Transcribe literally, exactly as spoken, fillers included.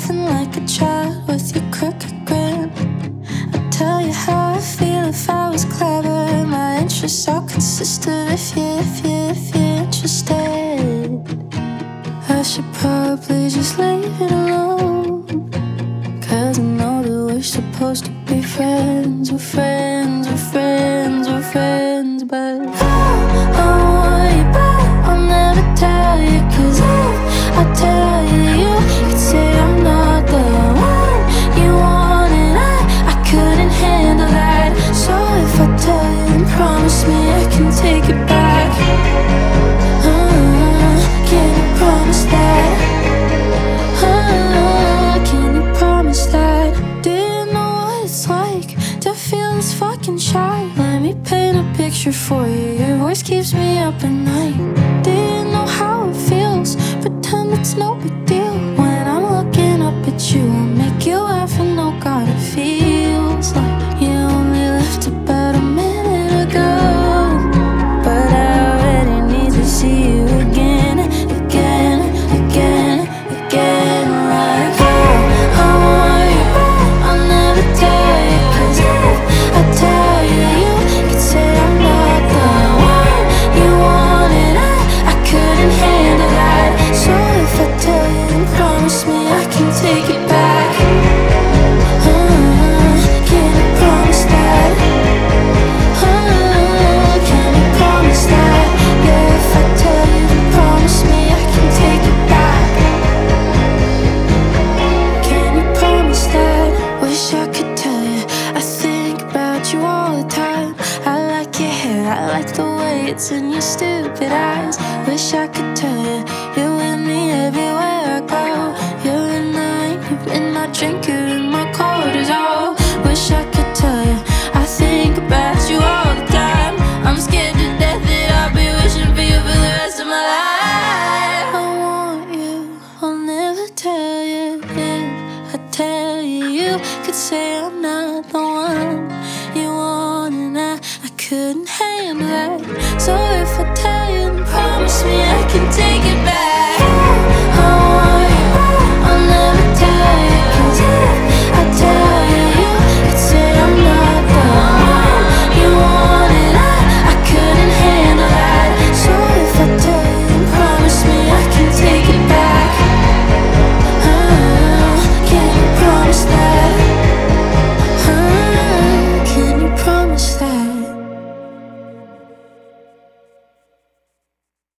acting like a child with your crooked grin. I'd tell you how I feel if I was clever. My interests all consistent if you, if you, if you're interested. I should probably just leave it alone, 'cause I know that we're supposed to be friends. We're friends, we're friends, we're friends. But oh, I want you back, I'll never tell you. 'Cause if I tell you, you could say I'm not the one you want, and I, I couldn't handle that. So if I tell you, then promise me I can take it back. uh, Can you promise that? uh, Can you promise that? Didn't know what it's like to feel this fucking shy. Let me paint a picture for you. Your voice keeps me up at night. Didn't know how it feels. Pretend it's no big deal. When I'm looking up at you, I'll make you laugh. And oh God, it feels like you only left about a minute ago. But I already need to see you again, again, again, again. Like oh, I want you back, I'll never tell you. 'Cause if I tell you, you could say I'm not the one you want, and I, I couldn't handle that. So if I tell you, then promise me I can take it back. uh, Can you promise that? uh, Can you promise that? Yeah, if I tell you, then promise me I can take it back. Can you promise that? Wish I could tell you I think about you all the time. I like your hair, I like the way it's in your stupid eyes. Wish I could tell you you're with me everywhere I go. You're in the rain, you're in my drink, you're in my cortisol. Wish I could tell you I think about you all the time. I'm scared to death that I'll be wishing for you for the rest of my life. I want you, I'll never tell you. If I tell you, you could say I'm not the one you want, and I, I couldn't handle that. So if I tell you, then promise me I can take it back.